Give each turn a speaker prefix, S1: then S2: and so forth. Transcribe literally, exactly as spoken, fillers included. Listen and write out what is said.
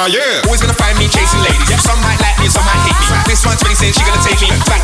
S1: yeah. Always gonna find me chasing ladies. Some might like me, some might hate me. This one's really saying she gonna take me back.